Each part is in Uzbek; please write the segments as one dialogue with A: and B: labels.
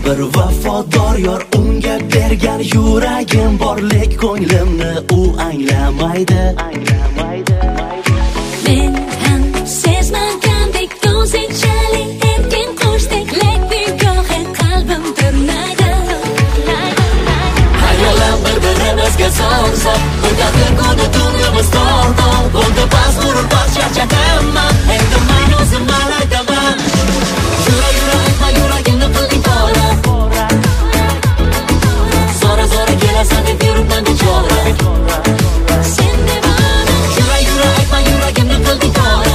A: bir vafodor yor, unga bergan yuragim bor, lek ko'nglimni u anglamaydi.
B: Men ham sezmagandek o'zingchalik erkin qo'shdek, lek nigohi qalbim tirnaydi.
A: Hayolim bir-birimizga son-son, o'tadi kuni tunimiz tol-tol, bo'ldi bas urib bas charchaganman, endi men o'zim aytaman. Yura aytma yuragimni qilding pora, zora kelasan deb yuribman bechora.
B: Sen devona,
A: Yura aytma yuragimni qilding pora,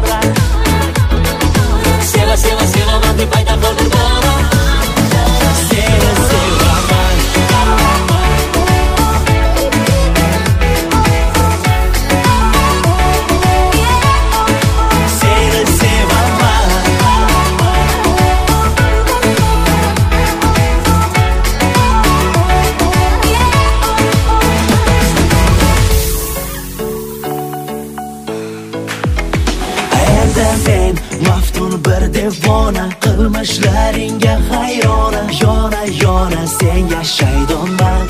A: sevaman deb ayta qoldir bora. Seni sevaman, seni sevaman. Endi men maftun bir devona, qilmishlaringga hayrona, yona senga shaydonman.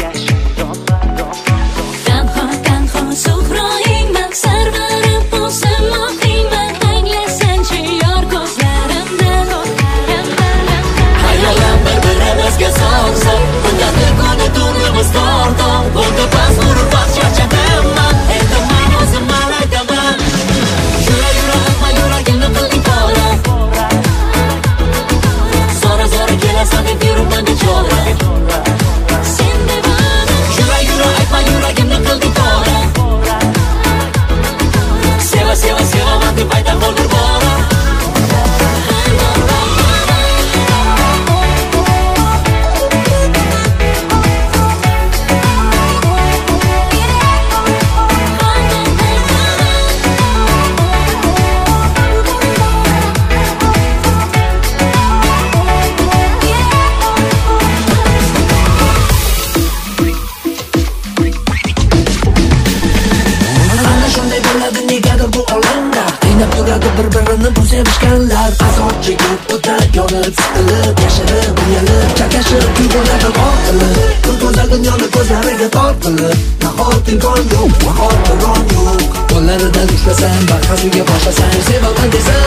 B: tanho suhroyingman, sarvarim o'zim mohingman, anglasanchi yor ko'zlarimdan.
A: Hayolim bir-birimizga son-son, o'tadi kuni tunimiz tol-tol, bo'ldi bas urib bas charchaganman, endi men o'zim aytaman. Yura aytma yuragimni qilding pora, zora kelasan deb yuribman bechora.
B: Sen devona,
A: Yura aytma yuragimni qilding pora, sevaman deb ayta qoldir bora.
C: Ana shunday bo'ladi negadir bu olamda, qiynab turadi bir-birini bu sevishganlar. Azob chekib o'tar, yonib, siqilib, yashirib, uyalib, chakashib, tuyg'ularga qoqilib, bir go'zal dunyoni ko'zlariga tortilib, nahot imkon yo'q, nahot ron yo'q. Qo'llaridan ushlasam, barhashiga boshlasam, sevaman desam,